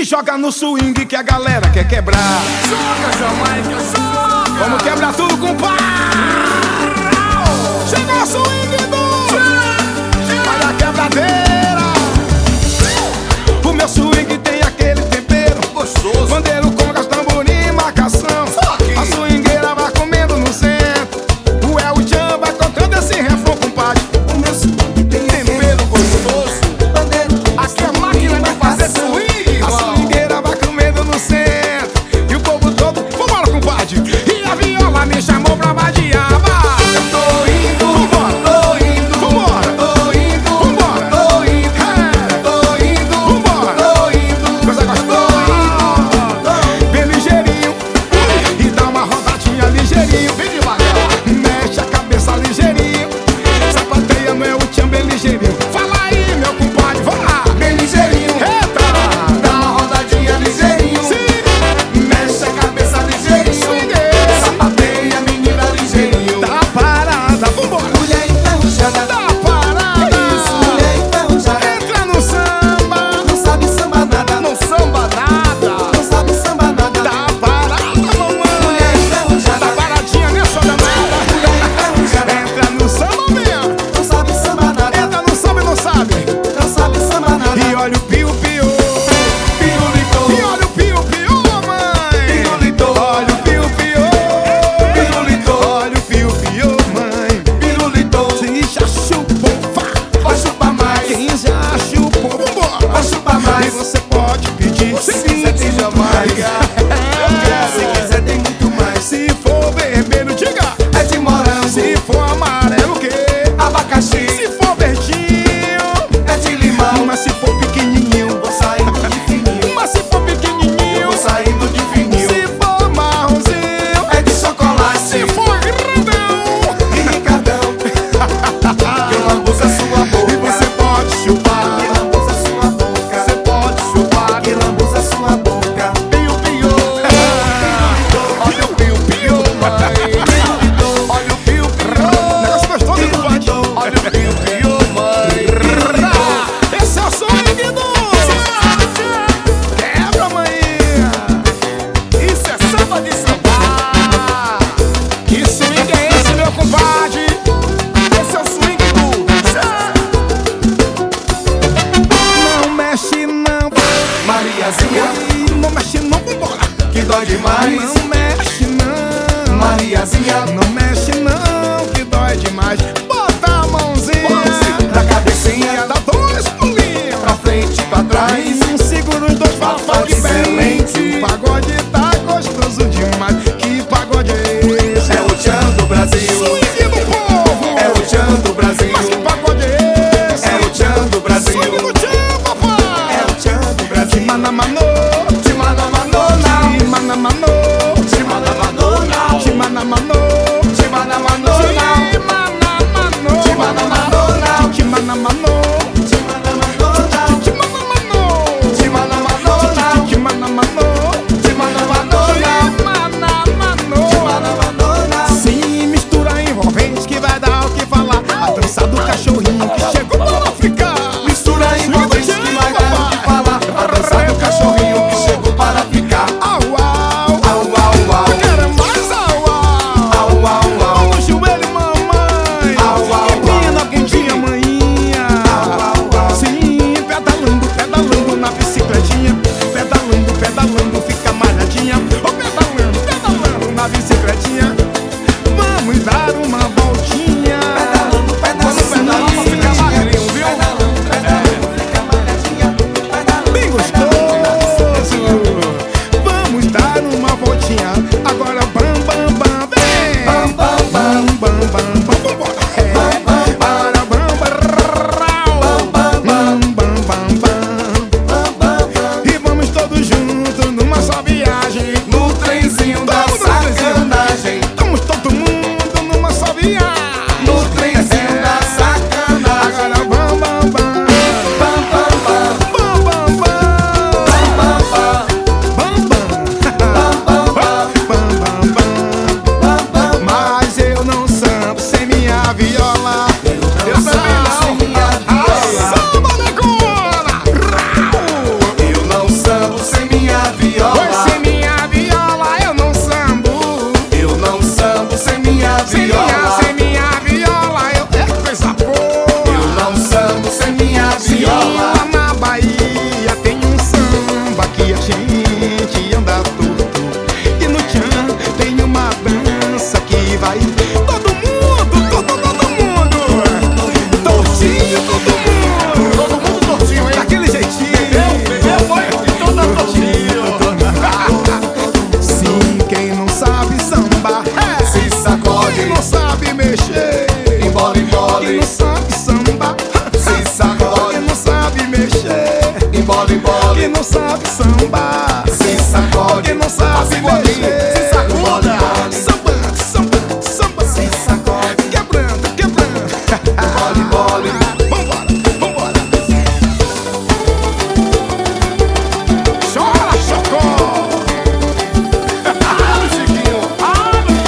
joga no swing que a galera quer quebrar. Joga, Jamaica, joga! Vamos quebrar tudo com pau. Chega o swing do vai a quebradeira. O meu swing tem aquele tempero gostoso. Bandeiro, congas, tamborim, marcação. A swingueira vai comendo no centro. O El Chan vai tocando esse refrão, compadre. O meu swing tem tempero gostoso. Bandeiro, aqui é máquina de fazer swing. A swingueira vai comendo no centro. E o povo todo, vambora, compadre. E a viola me chamou pra vadiar. eu tô indo, Vambora. tô indo, Vambora. tô indo, Vambora. tô indo, tô indo, Vambora. tô indo, Coisa gostosa. Bem ligeirinho. E dá uma rodadinha ligeirinho. Vem devagar. Mexe a cabeça ligeirinho. Sapateia no El Chan bem ligeirinho. Fala aí, meu compadre, vá. Bem ligeirinho. Eita. Dá uma rodadinha ligeirinho. Sim. Mexe a cabeça ligeirinho. Swingueira. Sapateia, menina ligeirinho. Tá parada, vambora. Mulher enferrujada. Tá parada. Isso, mulher enferrujada. Entra no samba. Não sabe samba nada. Não samba nada. Não sabe samba nada. Tá parada, mamãe. Mulher enferrujada. Tá paradinha, né, sua danada? Mulher enferrujada. Entra no samba mesmo. Não sabe samba nada. Entra no samba e não sabe. Não sabe samba nada. E olha o piu-piu. Pirulitou. E olha o piu-piu, mãe. Pirulitou. Olha o piu-piu. Pirulitou. Olha o piu-piu, mãe. Pirulitou. Se já chupou, vá. Vai chupar mais. Quem já chupou, vambora. Vai chupar E mais. você pode pedir. Se quiser tem Jamaica. Eu quero. Se quiser tem muito mais. Se for vermelho, diga. É de morango. Se for amarelo, o quê? Abacaxi. Se for verdinho. É de limão. Mas se for pequenininho. Vou saindo de fininho. Mas se for pequenininho. Vou saindo de fininho. Se for marronzinho. É de chocolate. Se for grandão. E Ricardão. Que lambuza sua boca. E você pode chupar. Que lambuza sua boca. Você pode chupar. Que lambuza sua boca. Piu-piu. Olha o piu-piu, mãe. Olha o piu-piu. Negócio gostoso, compadre. Olha o piu-piu, mãe. Esse é o swing do quebra, mãe. Isso é samba de sambar. Que swing é esse, meu compadre? Esse é o swing do não mexe não. Mariazinha. Não mexe não, vambora. Que dói demais. Não mexe não. Mariazinha. Não mexe não, que dói demais. Bota a mãozinha Da cabecinha. dá dois pulinhos Pra frente e pra trás. segura os dois Pagode diferente. excelente. O pagode tá gostoso demais. Que pagode é esse? É o tchan do Brasil. Swing do povo. É o tchan do Brasil. Mas que pagode é esse? É o tchan do Brasil. Swing do tchan, papai. É o tchan do Brasil. Timanamanô, Timanamanona. timanamanô, Timanamanona. timanamanô, Timanamanona. timanamanô, Timanamanona. timanamanô, Timanamanona. timanamanô, Timanamanona. timanamanô, Timanamanona. timanamanô. Timanamanona. Se mistura envolvente que vai dar o que falar. A dança do cachorrinho que chegou para ficar. Mistura envolvente que vai dar o que falar. A dança do cachorrinho sacode, samba. Se sacode, Quem não sabe mexer, se sacuda. Samba, samba, samba. se sacode, Quebrando, quebrando. bole, bole. Vambora, vambora. Chora, chocó. Abre, Chiquinho, abre.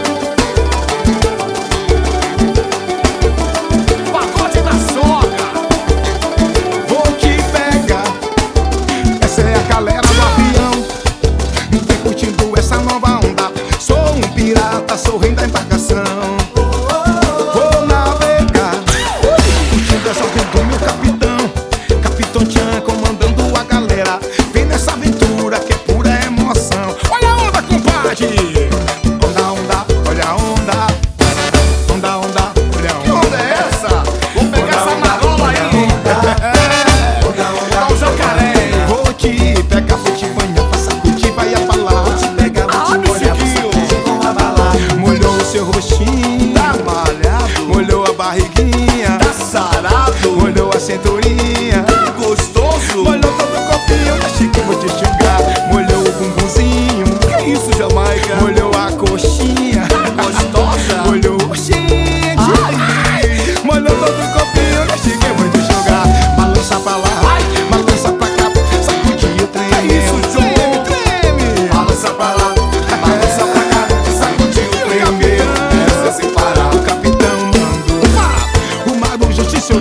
Pacote da sogra. Vou te pegar. Essa é a galera do avião. Vem curtindo essa nova onda. Sou um pirata, sou rei da embarcação. Vou navegar, curtindo essa vida do meu capitão. Capitão Tchan comandando a galera. Vem nessa aventura que é pura emoção. Olha a onda, compadre. Onda, onda, olha a onda. Onda, onda, olha a onda. Que onda é essa? Vou pegar essa marola aí. Dá um jacaré. Vou te pegar, vou te banhar, pra sacudir, vai abalar. Pega, vou te molhar, você com a bala. Molhou o seu rostinho, Tá malhado, molhou a barriguinha, tá sarado, molhou a cinturinha, tá gostoso. molhou todo o copinho, tá chique, vou te enxugar. Molhou o bumbumzinho, Que isso, Jamaica? molhou a coxinha, Gostosa. molhou o gente, molhou todo o copinho, tá chique, vou te enxugar. Balança pra lá, balança pra cá, sacudir o trem. É isso, João. Treme, treme. Balança pra lá, balança pra cá, sacudiu o primeiro, desce sem parar. O capitão mandou o mago justiçou.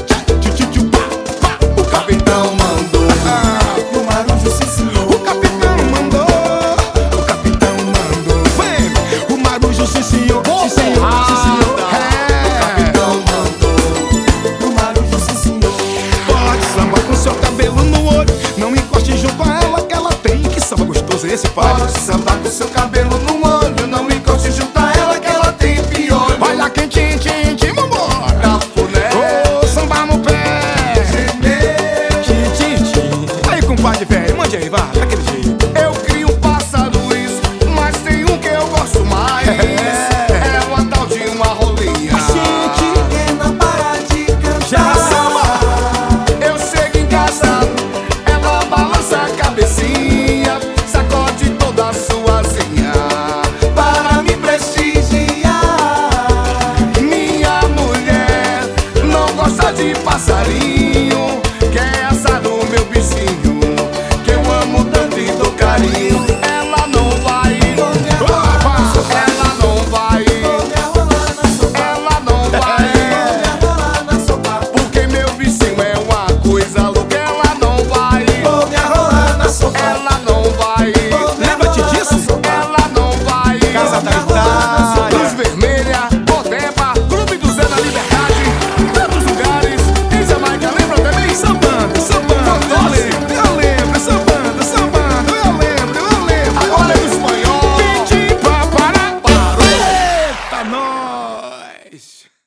O capitão mandou, o marujo se ensinou. O capitão mandou, o capitão mandou. Vem, o marujo sim senhor, sim senhor, sim senhor. O capitão mandou, o marujo se ensinou. Pode sambar com seu cabelo no olho, não encoste junto a ela que ela tem. Que samba gostoso é esse, pai? Pode sambar com seu cabelo no olho, não encoste junto a ela que ela tem piolho. Olha quem tim, tim, tim, vambora. Cafuné, Ô, samba no pé. gemeu. Tim, tim, tim. Aí, compadre velho, mande aí, vá, daquele jeito. Eu crio pássaros, mas tem um que eu gosto mais. É uma tal de uma rolinha. Gente, não para de já samba. Eu chego em casa, ela balança a cabecinha, sacode toda a sua zinha para me prestigiar. Minha mulher não gosta de passarinho, quer assar o meu bichinho, que eu amo tanto e dou carinho. Ela não vai, ela não vai, ela não vai. Porque meu bichinho é uma coisa louca. Ela não vai, ela não vai, Lembra-te disso? ela não vai. Casa da Itália. Luz Vermelha, Bodeba, Clube do Zé da Liberdade, tantos lugares. Em Jamaica, lembra também? Sambando, sambando, eu lembro, sambando, sambando, eu lembro. Agora é o espanhol. Piti, papará, Parou. eita, nós.